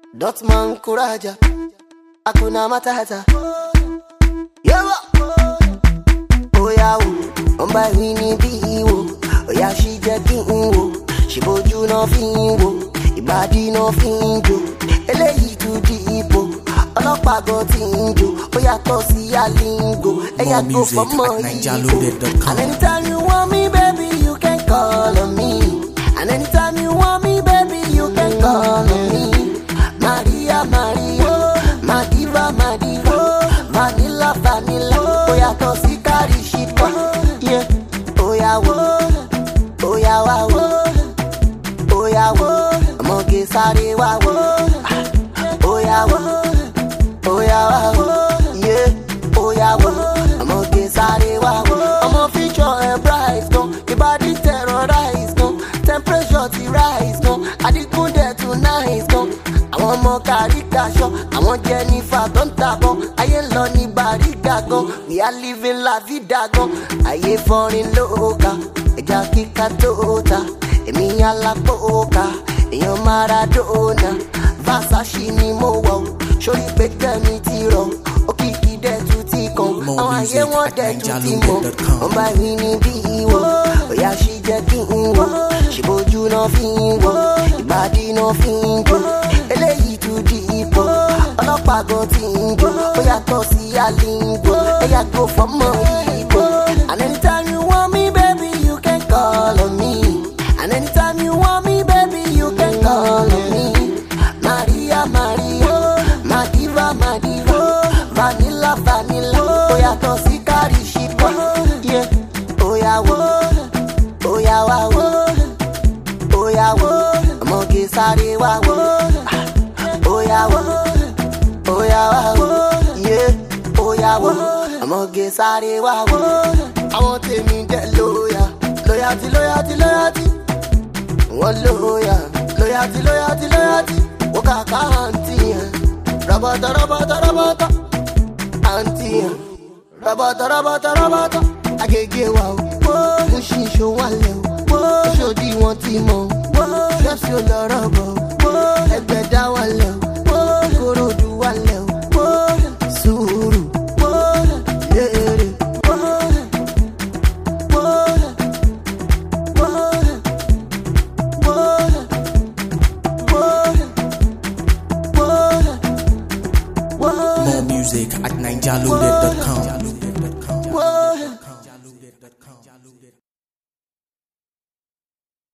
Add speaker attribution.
Speaker 1: Dotman Kuraja, Akuna Matata. Yewa, Oya, Omba Winnie Biwo, Oya she Jakinwo, she boju no finwo, Ibadi no finjo, Eleyi too deepo, Olopa go tinjo, Oya to see a lingo, Eya go for more. And anytime you want me, baby, you can call on me. And anytime you want me, baby, you can call on me. Maria, Maria, Madiva, Madiva, Vanilla, Vanilla, Oya to see carry shit, yeah. Oya wo, Oya wa wo, Oya wo, Moge sare wa wo, Oya wo, Oya wa wo, yeah. Oya wo, Moge sare wa wo. Omo feature and price, no, the body terrorize, no, temperature to rise, no, I did go there tonight, no. Àwọn ọmọ kàríkà ṣọ, àwọn Jennifer tó ń tàbọ̀, ayé lọ ní Bàrígà gan, we are living la vida gan, ayé fọrin lóòkà, ẹja kíkà tó ta, èmi alápòókà, èèyàn Maradona, Versace ni mo wọ̀, sórí pé tẹ̀mí ti rọ̀, òkìkí dẹ̀ tún ti kàn, àwọn ayé wọn dẹ̀ tún ti mọ̀, wọ́n bá rí ní bí ìwọ̀, òyà ṣì jẹ́ kí n wọ̀, ṣèbójú náà fi ń wọ̀, ìbàdí náà fi ń jọ. Eléyìí too deep, ọlọ́pàá gan ti ń jó, ó yàtọ̀ sí àlìngò, ẹ̀yà go for more ìbò. And anytime you want me, baby, you can call on me. And anytime you want me, baby, you can call on me. Maria, Maria, Madiva, Madiva, Vanilla, Vanilla, ó yàtọ̀ sí carry shit, yeah. Oya wo, Oya wa wo, Oya wo, ọmọge sáré wa wo. Oya wo, yeah. Oya wo, ọmọge sáré wa wo. Àwọn tèmi jẹ́ lóyà, loyalty, loyalty, loyalty. Wọ́n lóyà, loyalty, loyalty, loyalty. Wọ́n kàkà àǹtí yẹn, rabata, rabata, rabata. Àǹtí yẹn, rabata, rabata, rabata. Agége wa o, mo ṣì ṣó wálẹ̀ o, ṣòdì wọn ti mọ̀ o, ṣọ́ọ̀ṣì ò lọ́rọ̀ bọ̀ o, ẹgbẹ́ dá wálẹ̀ o, korodu wálẹ̀ o, sùúrù, léèrè.
Speaker 2: More music at NigerLoaded.com.